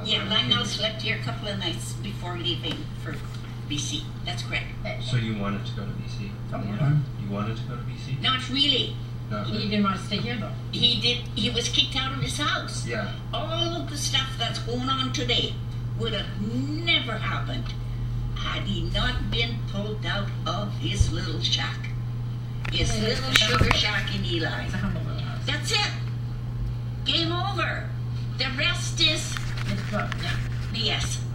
Yeah, Lionel slept here a couple of nights before leaving for BC. That's correct. So you wanted to go to BC? Oh, Yeah. You wanted to go to BC? Not really. No. He didn't want to stay here though. He did. He was kicked out of his house. Yeah. All of the stuff that's going on today would have never happened had he not been pulled out of his little shack. His little sugar shack in Eli. It's a humble little house. That's it. Game over. The rest is It's, yeah. yes.